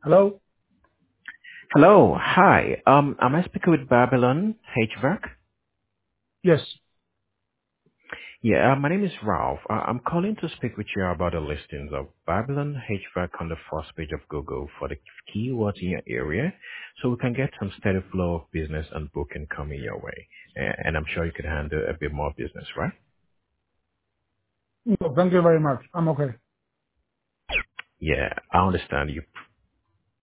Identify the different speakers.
Speaker 1: Hello?
Speaker 2: Hello. Hi. Am I speaking with Babylon HVAC?
Speaker 1: Yes.
Speaker 2: Yeah, my name is Ralph. I'm calling to speak with you about the listings of Babylon HVAC on the first page of Google for the keywords in your area, so we can get some steady flow of business and booking coming your way. And I'm sure you could handle a bit more business, right?
Speaker 1: No, thank you very much. I'm okay.
Speaker 2: Yeah, I understand you